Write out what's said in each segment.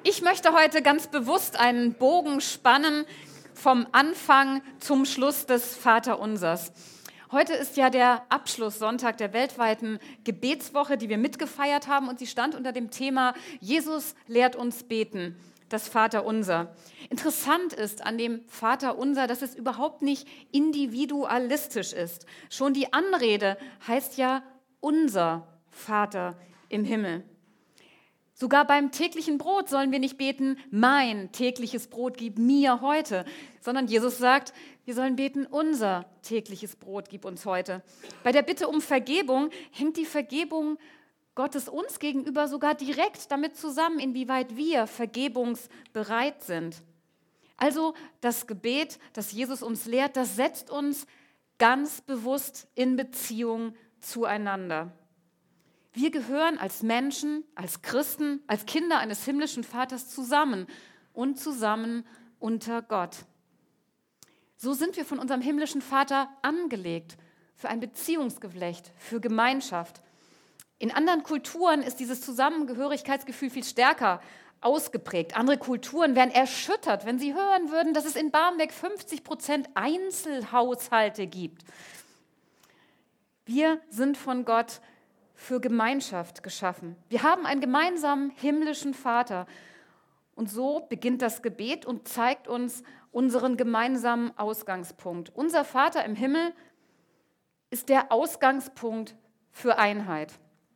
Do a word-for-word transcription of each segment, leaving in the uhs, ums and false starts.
Ich möchte heute ganz bewusst einen Bogen spannen vom Anfang zum Schluss des Vaterunsers. Heute ist ja der Abschlusssonntag der weltweiten Gebetswoche, die wir mitgefeiert haben, und sie stand unter dem Thema Jesus lehrt uns beten, das Vaterunser. Interessant ist an dem Vaterunser, dass es überhaupt nicht individualistisch ist. Schon die Anrede heißt ja unser Vater im Himmel. Sogar beim täglichen Brot sollen wir nicht beten, mein tägliches Brot gib mir heute, sondern Jesus sagt, wir sollen beten, unser tägliches Brot gib uns heute. Bei der Bitte um Vergebung hängt die Vergebung Gottes uns gegenüber sogar direkt damit zusammen, inwieweit wir vergebungsbereit sind. Also das Gebet, das Jesus uns lehrt, das setzt uns ganz bewusst in Beziehung zueinander. Wir gehören als Menschen, als Christen, als Kinder eines himmlischen Vaters zusammen und zusammen unter Gott. So sind wir von unserem himmlischen Vater angelegt für ein Beziehungsgeflecht, für Gemeinschaft. In anderen Kulturen ist dieses Zusammengehörigkeitsgefühl viel stärker ausgeprägt. Andere Kulturen wären erschüttert, wenn sie hören würden, dass es in Barmbek fünfzig Prozent Einzelhaushalte gibt. Wir sind von Gott für Gemeinschaft geschaffen. Wir haben einen gemeinsamen himmlischen Vater. Und so beginnt das Gebet und zeigt uns unseren gemeinsamen Ausgangspunkt. Unser Vater im Himmel ist der Ausgangspunkt für Einheit.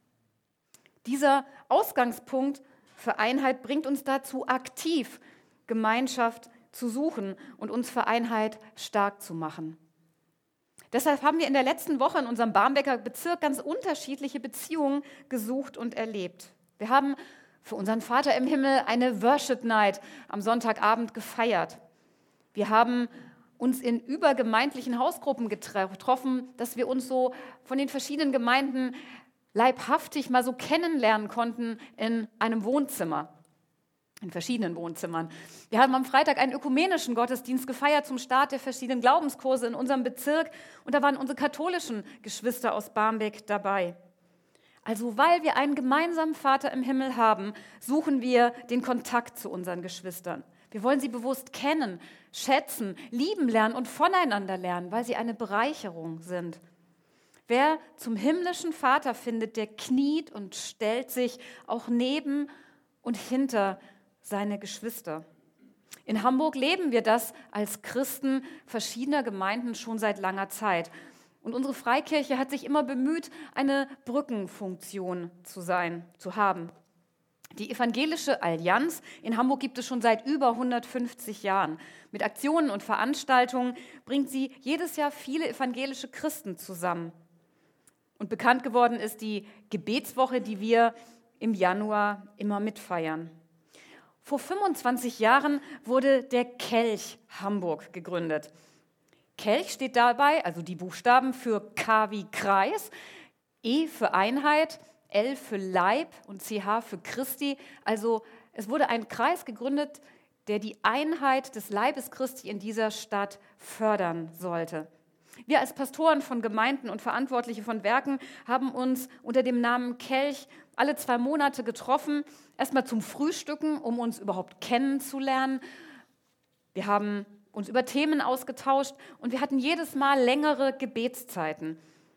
Dieser Ausgangspunkt für Einheit bringt uns dazu, aktiv Gemeinschaft zu suchen und uns für Einheit stark zu machen. Deshalb haben wir in der letzten Woche in unserem Barmbeker Bezirk ganz unterschiedliche Beziehungen gesucht und erlebt. Wir haben für unseren Vater im Himmel eine Worship Night am Sonntagabend gefeiert. Wir haben uns in übergemeindlichen Hausgruppen getroffen, dass wir uns so von den verschiedenen Gemeinden leibhaftig mal so kennenlernen konnten in einem Wohnzimmer. In verschiedenen Wohnzimmern. Wir haben am Freitag einen ökumenischen Gottesdienst gefeiert zum Start der verschiedenen Glaubenskurse in unserem Bezirk. Und da waren unsere katholischen Geschwister aus Barmbek dabei. Also weil wir einen gemeinsamen Vater im Himmel haben, suchen wir den Kontakt zu unseren Geschwistern. Wir wollen sie bewusst kennen, schätzen, lieben lernen und voneinander lernen, weil sie eine Bereicherung sind. Wer zum himmlischen Vater findet, der kniet und stellt sich auch neben und hinter seine Geschwister. In Hamburg leben wir das als Christen verschiedener Gemeinden schon seit langer Zeit. Und unsere Freikirche hat sich immer bemüht, eine Brückenfunktion zu sein, zu haben. Die Evangelische Allianz in Hamburg gibt es schon seit über hundertfünfzig Jahren. Mit Aktionen und Veranstaltungen bringt sie jedes Jahr viele evangelische Christen zusammen. Und bekannt geworden ist die Gebetswoche, die wir im Januar immer mitfeiern. Vor fünfundzwanzig Jahren wurde der Kelch Hamburg gegründet. Kelch steht dabei, also die Buchstaben für K wie Kreis, E für Einheit, L für Leib und C H für Christi. Also es wurde ein Kreis gegründet, der die Einheit des Leibes Christi in dieser Stadt fördern sollte. Wir als Pastoren von Gemeinden und Verantwortliche von Werken haben uns unter dem Namen Kelch alle zwei Monate getroffen, erstmal zum Frühstücken, um uns überhaupt kennenzulernen. Wir haben uns über Themen ausgetauscht und wir hatten jedes Mal längere Gebetszeiten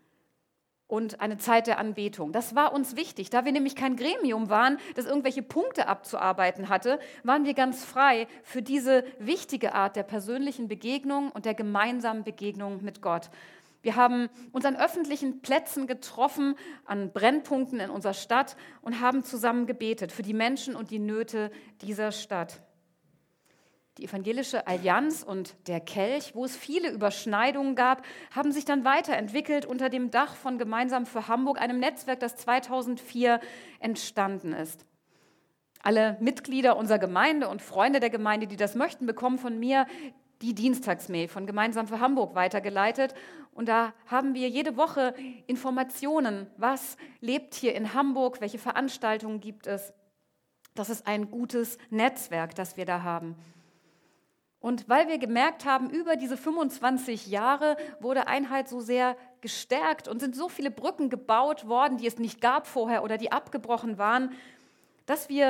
und eine Zeit der Anbetung. Das war uns wichtig. Da wir nämlich kein Gremium waren, das irgendwelche Punkte abzuarbeiten hatte, waren wir ganz frei für diese wichtige Art der persönlichen Begegnung und der gemeinsamen Begegnung mit Gott. Wir haben uns an öffentlichen Plätzen getroffen, an Brennpunkten in unserer Stadt und haben zusammen gebetet für die Menschen und die Nöte dieser Stadt. Die Evangelische Allianz und der Kelch, wo es viele Überschneidungen gab, haben sich dann weiterentwickelt unter dem Dach von Gemeinsam für Hamburg, einem Netzwerk, das zweitausendvier entstanden ist. Alle Mitglieder unserer Gemeinde und Freunde der Gemeinde, die das möchten, bekommen von mir die Dienstagsmail von Gemeinsam für Hamburg weitergeleitet. Und da haben wir jede Woche Informationen, was lebt hier in Hamburg, welche Veranstaltungen gibt es. Das ist ein gutes Netzwerk, das wir da haben. Und weil wir gemerkt haben, über diese fünfundzwanzig Jahre wurde Einheit so sehr gestärkt und sind so viele Brücken gebaut worden, die es nicht gab vorher oder die abgebrochen waren, dass wir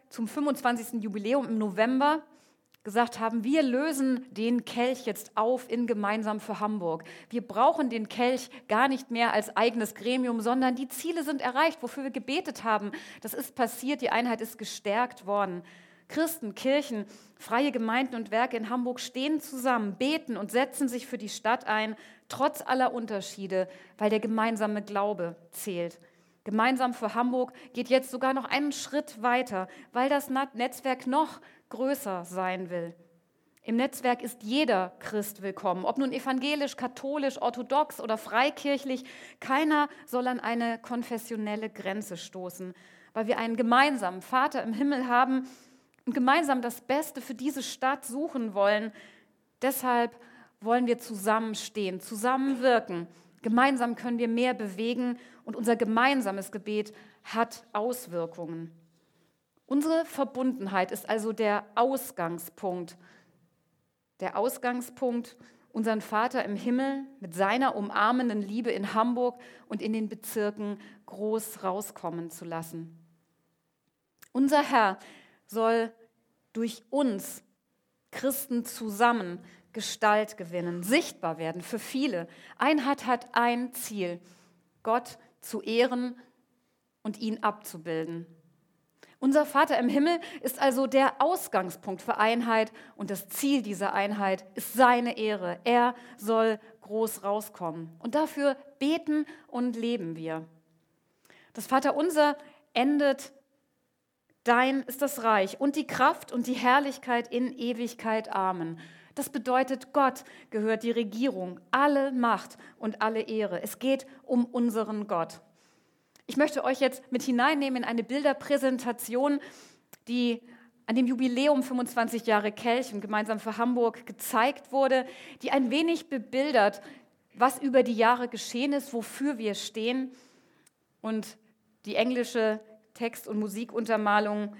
zum fünfundzwanzigsten Jubiläum im November gesagt haben, wir lösen den Kelch jetzt auf in Gemeinsam für Hamburg. Wir brauchen den Kelch gar nicht mehr als eigenes Gremium, sondern die Ziele sind erreicht, wofür wir gebetet haben. Das ist passiert, die Einheit ist gestärkt worden. Christen, Kirchen, freie Gemeinden und Werke in Hamburg stehen zusammen, beten und setzen sich für die Stadt ein, trotz aller Unterschiede, weil der gemeinsame Glaube zählt. Gemeinsam für Hamburg geht jetzt sogar noch einen Schritt weiter, weil das Netzwerk noch größer sein will. Im Netzwerk ist jeder Christ willkommen, ob nun evangelisch, katholisch, orthodox oder freikirchlich. Keiner soll an eine konfessionelle Grenze stoßen, weil wir einen gemeinsamen Vater im Himmel haben und gemeinsam das Beste für diese Stadt suchen wollen. Deshalb wollen wir zusammenstehen, zusammenwirken. Gemeinsam können wir mehr bewegen und unser gemeinsames Gebet hat Auswirkungen. Unsere Verbundenheit ist also der Ausgangspunkt. Der Ausgangspunkt, unseren Vater im Himmel mit seiner umarmenden Liebe in Hamburg und in den Bezirken groß rauskommen zu lassen. Unser Herr soll durch uns Christen zusammen Gestalt gewinnen, sichtbar werden für viele. Einheit hat ein Ziel, Gott zu ehren und ihn abzubilden. Unser Vater im Himmel ist also der Ausgangspunkt für Einheit und das Ziel dieser Einheit ist seine Ehre. Er soll groß rauskommen und dafür beten und leben wir. Das Vaterunser endet: Dein ist das Reich und die Kraft und die Herrlichkeit in Ewigkeit. Amen. Das bedeutet, Gott gehört die Regierung, alle Macht und alle Ehre. Es geht um unseren Gott. Ich möchte euch jetzt mit hineinnehmen in eine Bilderpräsentation, die an dem Jubiläum fünfundzwanzig Jahre Kelch und Gemeinsam für Hamburg gezeigt wurde, die ein wenig bebildert, was über die Jahre geschehen ist, wofür wir stehen. Und die englische Text- und Musikuntermalung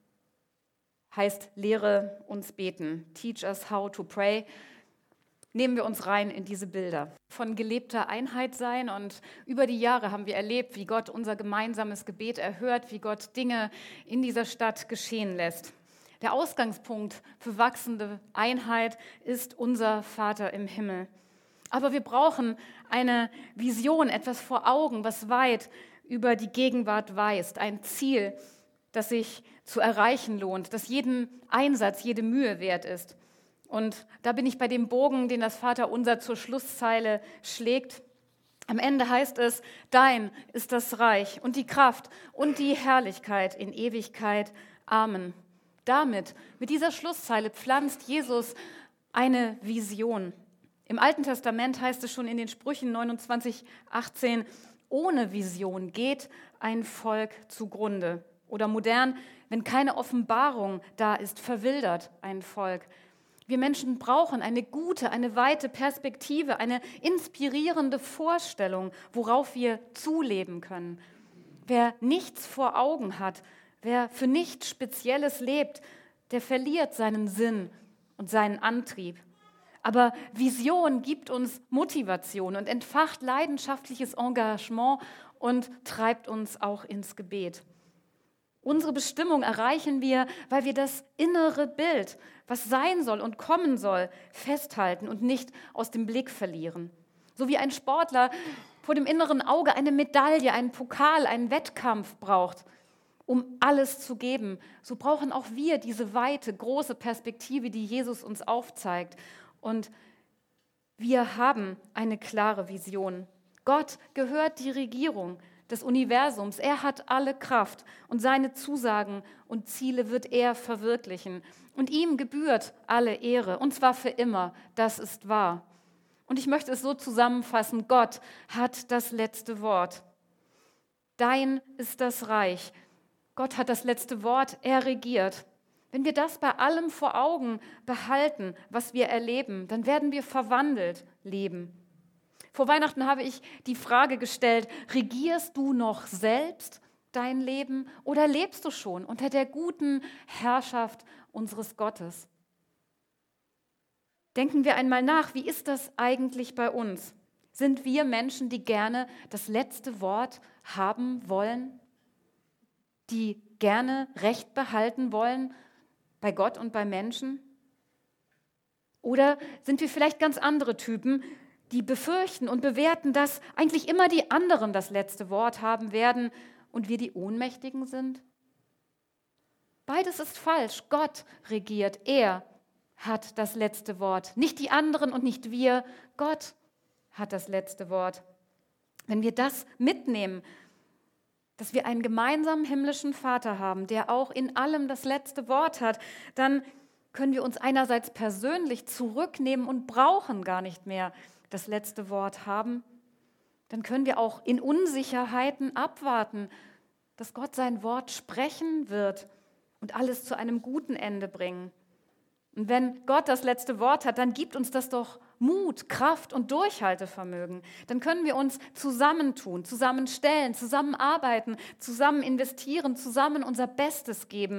heißt Lehre uns beten, Teach us how to pray. Nehmen wir uns rein in diese Bilder von gelebter Einheit sein und über die Jahre haben wir erlebt, wie Gott unser gemeinsames Gebet erhört, wie Gott Dinge in dieser Stadt geschehen lässt. Der Ausgangspunkt für wachsende Einheit ist unser Vater im Himmel. Aber wir brauchen eine Vision, etwas vor Augen, was weit über die Gegenwart weist, ein Ziel, das sich zu erreichen lohnt, das jeden Einsatz, jede Mühe wert ist. Und da bin ich bei dem Bogen, den das Vaterunser zur Schlusszeile schlägt. Am Ende heißt es: Dein ist das Reich und die Kraft und die Herrlichkeit in Ewigkeit. Amen. Damit, mit dieser Schlusszeile, pflanzt Jesus eine Vision. Im Alten Testament heißt es schon in den Sprüchen neunundzwanzig, achtzehn, ohne Vision geht ein Volk zugrunde. Oder modern, wenn keine Offenbarung da ist, verwildert ein Volk. Wir Menschen brauchen eine gute, eine weite Perspektive, eine inspirierende Vorstellung, worauf wir zuleben können. Wer nichts vor Augen hat, wer für nichts Spezielles lebt, der verliert seinen Sinn und seinen Antrieb. Aber Vision gibt uns Motivation und entfacht leidenschaftliches Engagement und treibt uns auch ins Gebet. Unsere Bestimmung erreichen wir, weil wir das innere Bild, was sein soll und kommen soll, festhalten und nicht aus dem Blick verlieren. So wie ein Sportler vor dem inneren Auge eine Medaille, einen Pokal, einen Wettkampf braucht, um alles zu geben, so brauchen auch wir diese weite, große Perspektive, die Jesus uns aufzeigt. Und wir haben eine klare Vision. Gott gehört die Regierung des Universums. Er hat alle Kraft und seine Zusagen und Ziele wird er verwirklichen. Und ihm gebührt alle Ehre, und zwar für immer. Das ist wahr. Und ich möchte es so zusammenfassen: Gott hat das letzte Wort. Dein ist das Reich. Gott hat das letzte Wort, er regiert. Wenn wir das bei allem vor Augen behalten, was wir erleben, dann werden wir verwandelt leben. Vor Weihnachten habe ich die Frage gestellt: Regierst du noch selbst dein Leben oder lebst du schon unter der guten Herrschaft unseres Gottes? Denken wir einmal nach, wie ist das eigentlich bei uns? Sind wir Menschen, die gerne das letzte Wort haben wollen? die gerne Recht behalten wollen bei Gott und bei Menschen? Oder sind wir vielleicht ganz andere Typen, die befürchten und bewerten, dass eigentlich immer die anderen das letzte Wort haben werden und wir die Ohnmächtigen sind? Beides ist falsch. Gott regiert. Er hat das letzte Wort. Nicht die anderen und nicht wir. Gott hat das letzte Wort. Wenn wir das mitnehmen, dass wir einen gemeinsamen himmlischen Vater haben, der auch in allem das letzte Wort hat, dann können wir uns einerseits persönlich zurücknehmen und brauchen gar nicht mehr das letzte Wort haben. Dann können wir auch in Unsicherheiten abwarten, dass Gott sein Wort sprechen wird und alles zu einem guten Ende bringen. Und wenn Gott das letzte Wort hat, dann gibt uns das doch Mut, Kraft und Durchhaltevermögen. Dann können wir uns zusammentun, zusammenstellen, zusammenarbeiten, zusammen investieren, zusammen unser Bestes geben,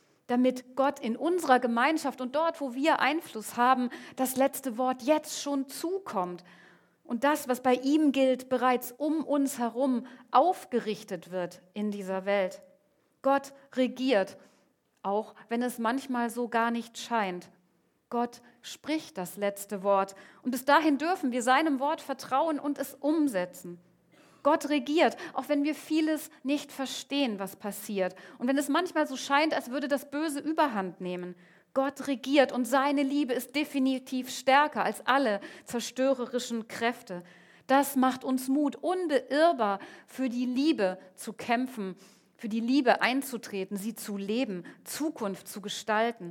damit Gott in unserer Gemeinschaft und dort, wo wir Einfluss haben, das letzte Wort jetzt schon zukommt. Und das, was bei ihm gilt, bereits um uns herum aufgerichtet wird in dieser Welt. Gott regiert, auch wenn es manchmal so gar nicht scheint. Gott spricht das letzte Wort und bis dahin dürfen wir seinem Wort vertrauen und es umsetzen. Gott regiert, auch wenn wir vieles nicht verstehen, was passiert. Und wenn es manchmal so scheint, als würde das Böse Überhand nehmen. Gott regiert und seine Liebe ist definitiv stärker als alle zerstörerischen Kräfte. Das macht uns Mut, unbeirrbar für die Liebe zu kämpfen, für die Liebe einzutreten, sie zu leben, Zukunft zu gestalten.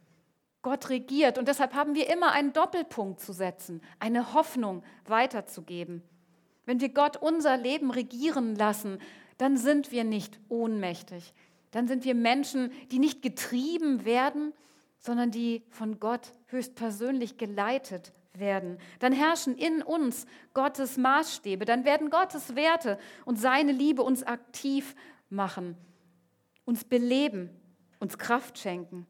Gott regiert und deshalb haben wir immer einen Doppelpunkt zu setzen, eine Hoffnung weiterzugeben. Wenn wir Gott unser Leben regieren lassen, dann sind wir nicht ohnmächtig. Dann sind wir Menschen, die nicht getrieben werden, sondern die von Gott höchstpersönlich geleitet werden. Dann herrschen in uns Gottes Maßstäbe, dann werden Gottes Werte und seine Liebe uns aktiv machen, uns beleben, uns Kraft schenken.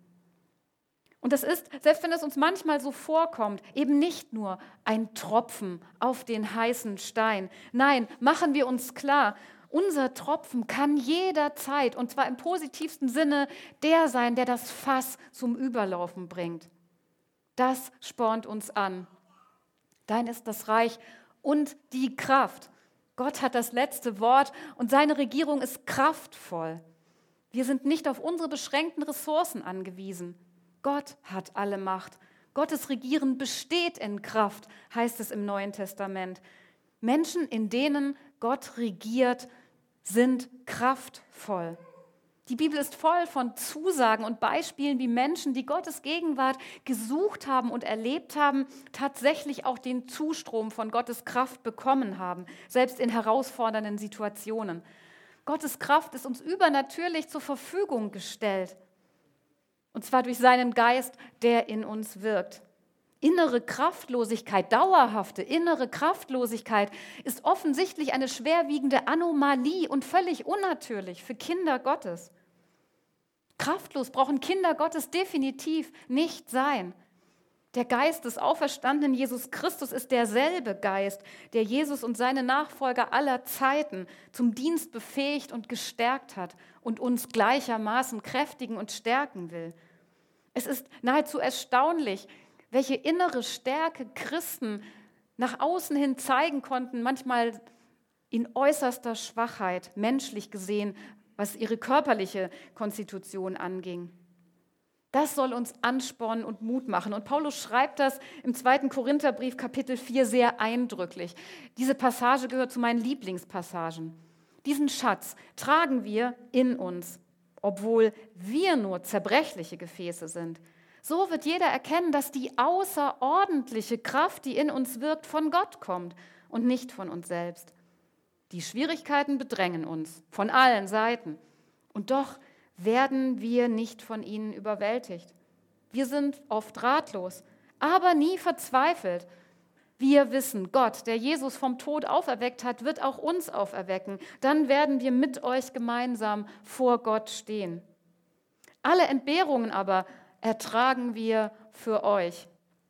Und das ist, selbst wenn es uns manchmal so vorkommt, eben nicht nur ein Tropfen auf den heißen Stein. Nein, machen wir uns klar, unser Tropfen kann jederzeit, und zwar im positivsten Sinne, der sein, der das Fass zum Überlaufen bringt. Das spornt uns an. Dein ist das Reich und die Kraft. Gott hat das letzte Wort und seine Regierung ist kraftvoll. Wir sind nicht auf unsere beschränkten Ressourcen angewiesen. Gott hat alle Macht. Gottes Regieren besteht in Kraft, heißt es im Neuen Testament. Menschen, in denen Gott regiert, sind kraftvoll. Die Bibel ist voll von Zusagen und Beispielen, wie Menschen, die Gottes Gegenwart gesucht haben und erlebt haben, tatsächlich auch den Zustrom von Gottes Kraft bekommen haben, selbst in herausfordernden Situationen. Gottes Kraft ist uns übernatürlich zur Verfügung gestellt. Und zwar durch seinen Geist, der in uns wirkt. Innere Kraftlosigkeit, dauerhafte innere Kraftlosigkeit ist offensichtlich eine schwerwiegende Anomalie und völlig unnatürlich für Kinder Gottes. Kraftlos brauchen Kinder Gottes definitiv nicht sein. Der Geist des auferstandenen Jesus Christus ist derselbe Geist, der Jesus und seine Nachfolger aller Zeiten zum Dienst befähigt und gestärkt hat und uns gleichermaßen kräftigen und stärken will. Es ist nahezu erstaunlich, welche innere Stärke Christen nach außen hin zeigen konnten, manchmal in äußerster Schwachheit, menschlich gesehen, was ihre körperliche Konstitution anging. Das soll uns anspornen und Mut machen. Und Paulus schreibt das im zweiten Korintherbrief, Kapitel vier, sehr eindrücklich. Diese Passage gehört zu meinen Lieblingspassagen. Diesen Schatz tragen wir in uns, obwohl wir nur zerbrechliche Gefäße sind. So wird jeder erkennen, dass die außerordentliche Kraft, die in uns wirkt, von Gott kommt und nicht von uns selbst. Die Schwierigkeiten bedrängen uns von allen Seiten. Und doch werden wir nicht von ihnen überwältigt. Wir sind oft ratlos, aber nie verzweifelt. Wir wissen, Gott, der Jesus vom Tod auferweckt hat, wird auch uns auferwecken. Dann werden wir mit euch gemeinsam vor Gott stehen. Alle Entbehrungen aber ertragen wir für euch.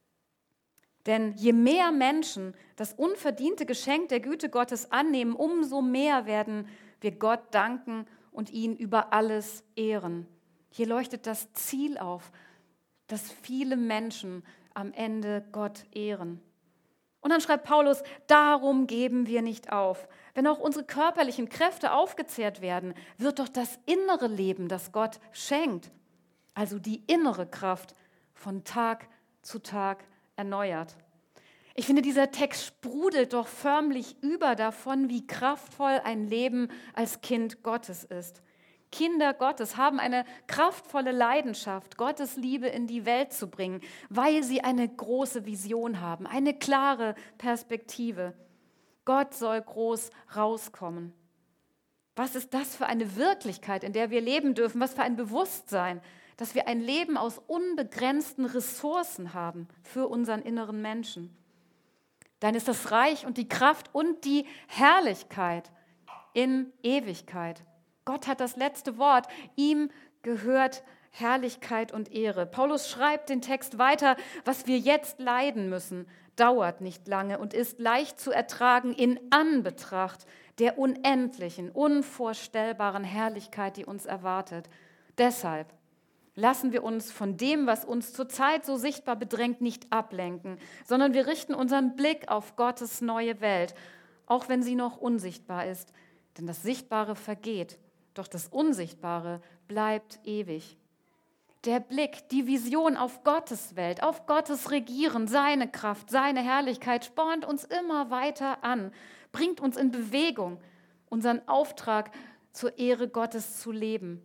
Denn je mehr Menschen das unverdiente Geschenk der Güte Gottes annehmen, umso mehr werden wir Gott danken und ihn über alles ehren. Hier leuchtet das Ziel auf, dass viele Menschen am Ende Gott ehren. Und dann schreibt Paulus, darum geben wir nicht auf. Wenn auch unsere körperlichen Kräfte aufgezehrt werden, wird doch das innere Leben, das Gott schenkt, also die innere Kraft, von Tag zu Tag erneuert. Ich finde, dieser Text sprudelt doch förmlich über davon, wie kraftvoll ein Leben als Kind Gottes ist. Kinder Gottes haben eine kraftvolle Leidenschaft, Gottes Liebe in die Welt zu bringen, weil sie eine große Vision haben, eine klare Perspektive. Gott soll groß rauskommen. Was ist das für eine Wirklichkeit, in der wir leben dürfen? Was für ein Bewusstsein, dass wir ein Leben aus unbegrenzten Ressourcen haben für unseren inneren Menschen. Dann ist das Reich und die Kraft und die Herrlichkeit in Ewigkeit. Gott hat das letzte Wort. Ihm gehört Herrlichkeit und Ehre. Paulus schreibt den Text weiter, was wir jetzt leiden müssen, dauert nicht lange und ist leicht zu ertragen in Anbetracht der unendlichen, unvorstellbaren Herrlichkeit, die uns erwartet. Deshalb lassen wir uns von dem, was uns zurzeit so sichtbar bedrängt, nicht ablenken, sondern wir richten unseren Blick auf Gottes neue Welt, auch wenn sie noch unsichtbar ist. Denn das Sichtbare vergeht, doch das Unsichtbare bleibt ewig. Der Blick, die Vision auf Gottes Welt, auf Gottes Regieren, seine Kraft, seine Herrlichkeit spornt uns immer weiter an, bringt uns in Bewegung, unseren Auftrag zur Ehre Gottes zu leben.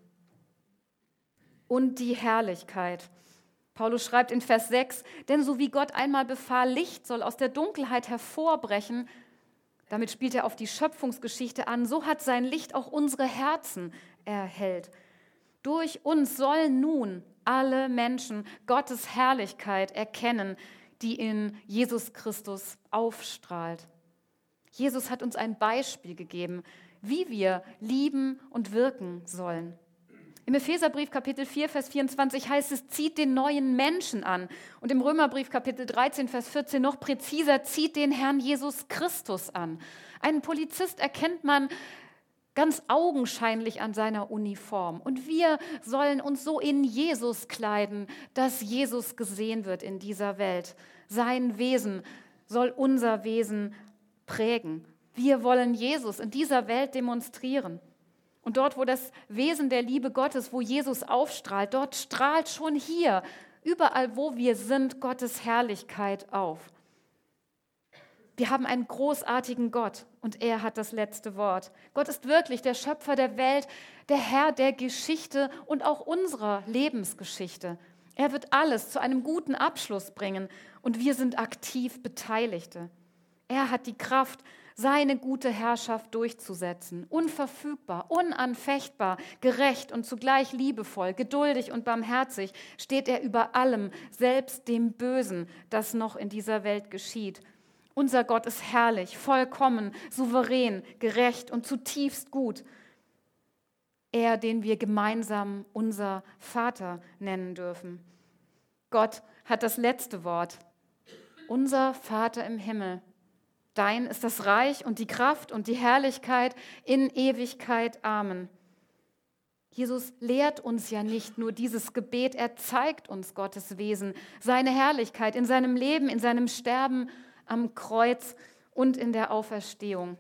Und die Herrlichkeit. Paulus schreibt in Vers sechs, denn so wie Gott einmal befahl, Licht soll aus der Dunkelheit hervorbrechen, damit spielt er auf die Schöpfungsgeschichte an, so hat sein Licht auch unsere Herzen erhellt. Durch uns sollen nun alle Menschen Gottes Herrlichkeit erkennen, die in Jesus Christus aufstrahlt. Jesus hat uns ein Beispiel gegeben, wie wir lieben und wirken sollen. Im Epheserbrief Kapitel vier, Vers vierundzwanzig heißt es, zieht den neuen Menschen an. Und im Römerbrief Kapitel dreizehn, Vers vierzehn noch präziser, zieht den Herrn Jesus Christus an. Einen Polizist erkennt man ganz augenscheinlich an seiner Uniform. Und wir sollen uns so in Jesus kleiden, dass Jesus gesehen wird in dieser Welt. Sein Wesen soll unser Wesen prägen. Wir wollen Jesus in dieser Welt demonstrieren. Und dort, wo das Wesen der Liebe Gottes, wo Jesus aufstrahlt, dort strahlt schon hier, überall, wo wir sind, Gottes Herrlichkeit auf. Wir haben einen großartigen Gott und er hat das letzte Wort. Gott ist wirklich der Schöpfer der Welt, der Herr der Geschichte und auch unserer Lebensgeschichte. Er wird alles zu einem guten Abschluss bringen und wir sind aktiv Beteiligte. Er hat die Kraft, seine gute Herrschaft durchzusetzen. Unverfügbar, unanfechtbar, gerecht und zugleich liebevoll, geduldig und barmherzig steht er über allem, selbst dem Bösen, das noch in dieser Welt geschieht. Unser Gott ist herrlich, vollkommen, souverän, gerecht und zutiefst gut. Er, den wir gemeinsam unser Vater nennen dürfen. Gott hat das letzte Wort. Unser Vater im Himmel. Dein ist das Reich und die Kraft und die Herrlichkeit in Ewigkeit. Amen. Jesus lehrt uns ja nicht nur dieses Gebet, er zeigt uns Gottes Wesen, seine Herrlichkeit in seinem Leben, in seinem Sterben am Kreuz und in der Auferstehung.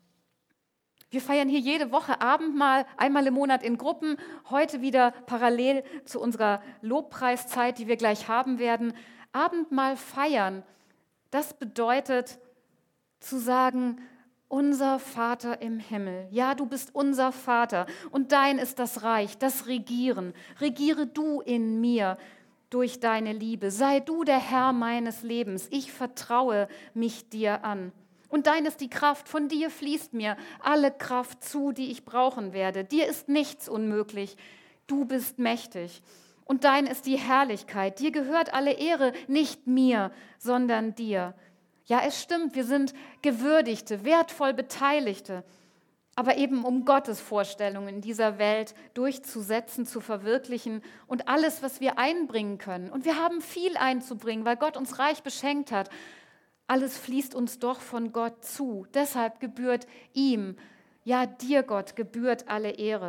Wir feiern hier jede Woche Abendmahl, einmal im Monat in Gruppen, heute wieder parallel zu unserer Lobpreiszeit, die wir gleich haben werden. Abendmahl feiern, das bedeutet, zu sagen, unser Vater im Himmel, ja, du bist unser Vater und dein ist das Reich, das Regieren. Regiere du in mir durch deine Liebe. Sei du der Herr meines Lebens. Ich vertraue mich dir an. Und dein ist die Kraft, von dir fließt mir alle Kraft zu, die ich brauchen werde. Dir ist nichts unmöglich. Du bist mächtig. Und dein ist die Herrlichkeit. Dir gehört alle Ehre, nicht mir, sondern dir. Ja, es stimmt, wir sind Gewürdigte, wertvoll Beteiligte, aber eben um Gottes Vorstellungen in dieser Welt durchzusetzen, zu verwirklichen und alles, was wir einbringen können. Und wir haben viel einzubringen, weil Gott uns reich beschenkt hat. Alles fließt uns doch von Gott zu. Deshalb gebührt ihm, ja dir Gott, gebührt alle Ehre.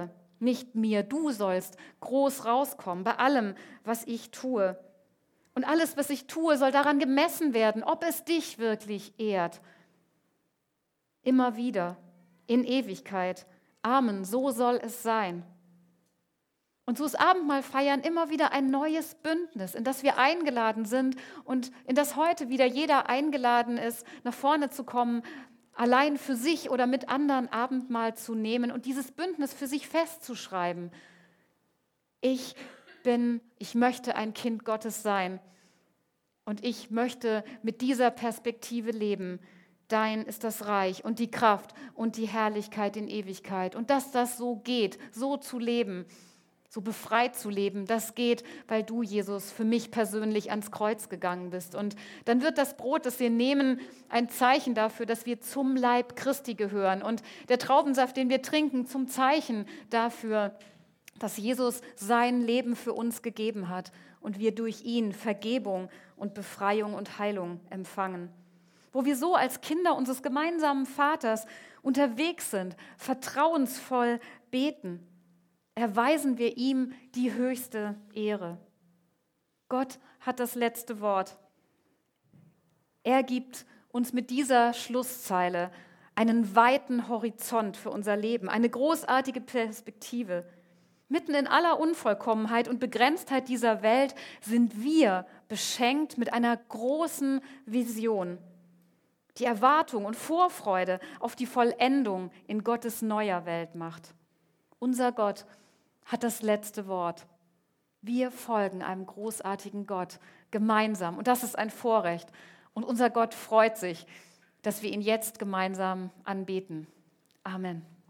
nicht mir. Du sollst groß rauskommen bei allem, was ich tue. Und alles, was ich tue, soll daran gemessen werden, ob es dich wirklich ehrt. Immer wieder, in Ewigkeit. Amen, so soll es sein. Und so ist Abendmahl feiern immer wieder ein neues Bündnis, in das wir eingeladen sind und in das heute wieder jeder eingeladen ist, nach vorne zu kommen, allein für sich oder mit anderen Abendmahl zu nehmen und dieses Bündnis für sich festzuschreiben. Ich bin, ich möchte ein Kind Gottes sein und ich möchte mit dieser Perspektive leben. Dein ist das Reich und die Kraft und die Herrlichkeit in Ewigkeit. Und dass das so geht, so zu leben, so befreit zu leben, das geht, weil du, Jesus, für mich persönlich ans Kreuz gegangen bist. Und dann wird das Brot, das wir nehmen, ein Zeichen dafür, dass wir zum Leib Christi gehören. Und der Traubensaft, den wir trinken, zum Zeichen dafür, dass Jesus sein Leben für uns gegeben hat und wir durch ihn Vergebung und Befreiung und Heilung empfangen. Wo wir so als Kinder unseres gemeinsamen Vaters unterwegs sind, vertrauensvoll beten, erweisen wir ihm die höchste Ehre. Gott hat das letzte Wort. Er gibt uns mit dieser Schlusszeile einen weiten Horizont für unser Leben, eine großartige Perspektive. Mitten in aller Unvollkommenheit und Begrenztheit dieser Welt sind wir beschenkt mit einer großen Vision. Die Erwartung und Vorfreude auf die Vollendung in Gottes neuer Welt macht. Unser Gott hat das letzte Wort. Wir folgen einem großartigen Gott gemeinsam und das ist ein Vorrecht. Und unser Gott freut sich, dass wir ihn jetzt gemeinsam anbeten. Amen.